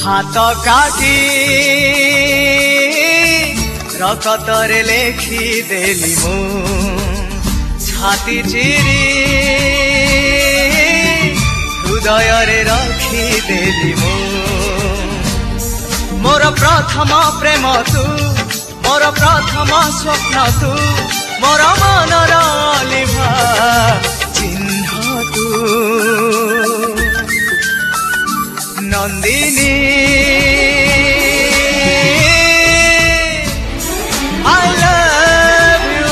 हाथ काटी रकतरे लेखी देली मु छाती चिरी हृदय रे रखी देली मु मोर प्रथम प्रेम तू मोर प्रथम स्वप्न तू मोर मनर लिभा चिन्ह तू नंदिनी I love you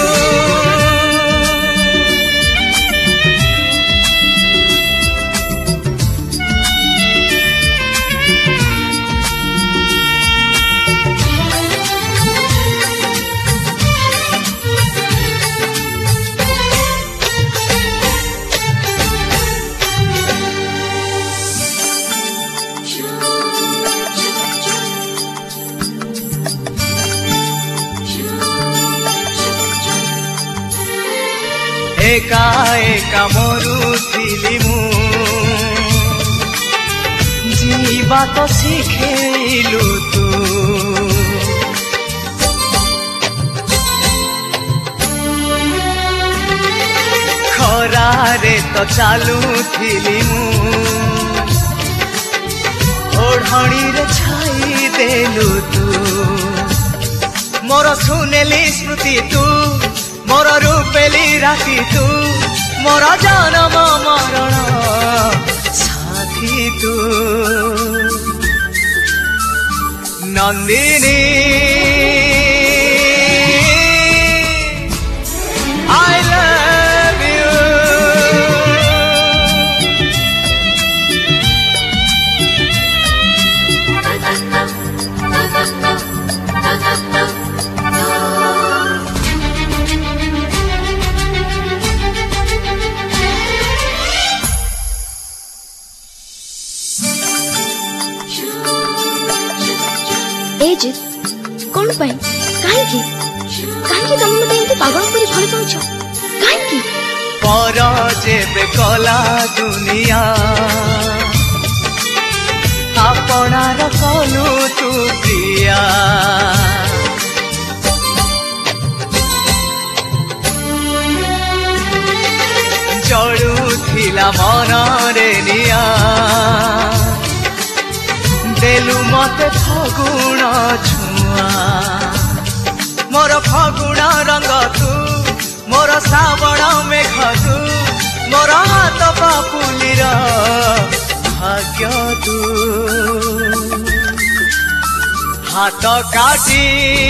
एका एका मरुथिली मु जीवा तो शिखेलु तू खरारे तो चालुथिली मु ओढ़णी रे छाई देलु तू मोर सुनेली स्मृति तू मोर रूपेली राती तू मोर जन्म मरण साथी तू नंदिनी I love you एजित कौन पाई कहीं तुम मत एमती पागल करी भल पाउछ कहीं पर जेबे कला दुनिया आपणार कलु तू प्रिया जलुथिला मनरे निया देलु मते फगुण छुआ मोर फगुण रंग तू मोर श्रावण मेघ तू मोर हाथ पापुलीर भाग्य तू हाथ काटी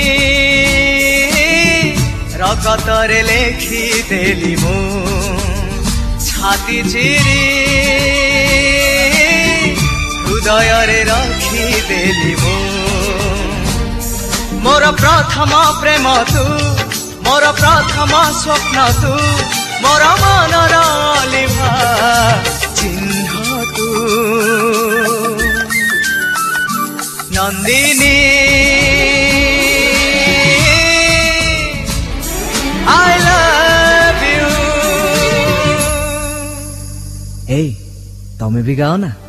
रगतरे लेखी देली मु छाती चिरी हृदय रे रखी देली मु मोर प्रथम प्रेम तू मोर प्रथम स्वप्न तू मोर मनर लिभा चिन्ह तू नंदिनी I love you ए तमे भी गाओ ना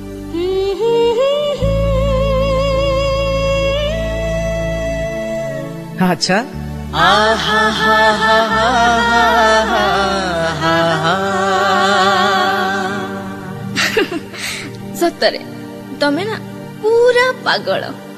अच्छा सतरे तमे ना पूरा पागल।